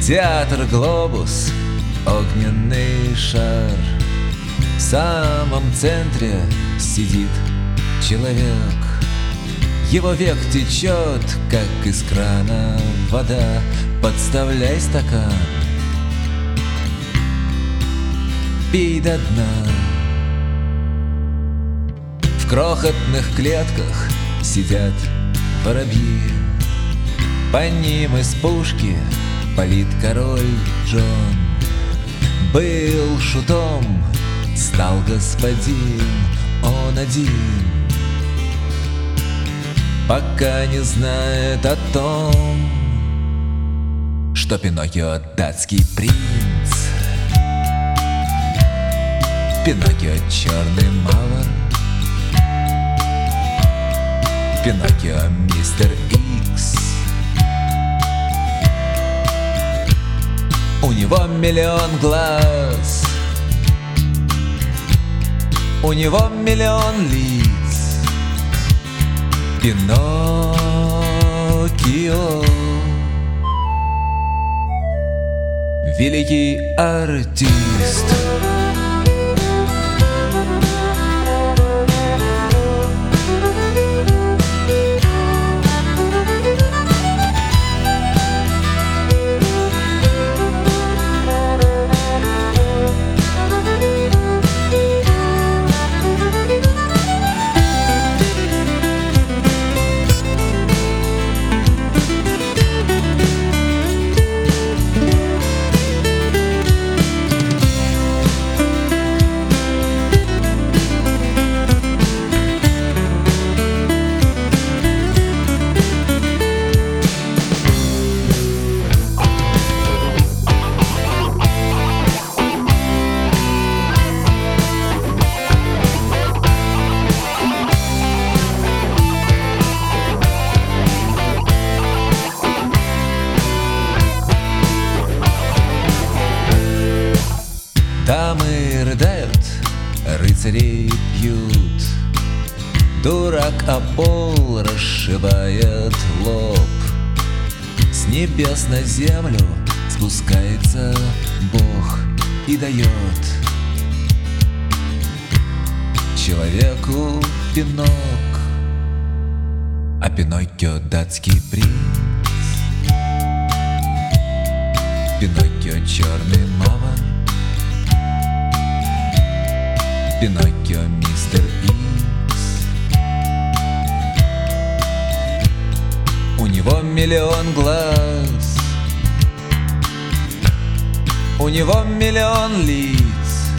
Театр «Глобус», огненный шар. В самом центре сидит человек. Его век течет, как из крана вода. Подставляй стакан, пей до дна. В крохотных клетках сидят воробьи. По ним из пушки палит король Джон. Был шутом, стал господин, он один, пока не знает о том, что Пиноккио датский принц. Пиноккио черный мавр, Пиноккио мистер Икс. У него миллион глаз, у него миллион лиц. Пиноккио — великий артист. Дамы рыдают, рыцари пьют. Дурак о пол расшибает лоб. С небес на землю спускается Бог и дает человеку пинок. А Пиноккио датский принц, Пиноккио черный мавр, Пиноккио мистер Икс. У него миллион глаз, у него миллион лиц.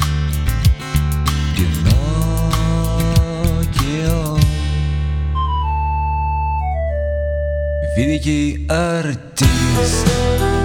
Пиноккио — великий артист.